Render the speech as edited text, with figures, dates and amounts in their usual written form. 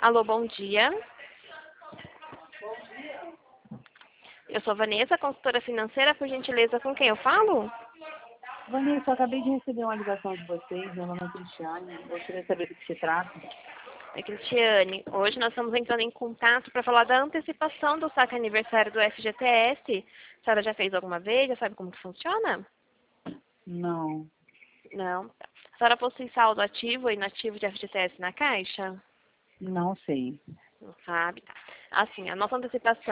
Alô, bom dia. Eu sou Vanessa, consultora financeira. Por gentileza, com quem eu falo? Vanessa, eu acabei de receber uma ligação de vocês, meu nome é Cristiane, gostaria de saber do que se trata. Cristiane, hoje nós estamos entrando em contato para falar da antecipação do saque aniversário do FGTS. A senhora já fez alguma vez? Já sabe como que funciona? Não, Não. A senhora possui saldo ativo e inativo de FGTS na Caixa? não sei. Não sabe, tá. Assim, a nossa antecipação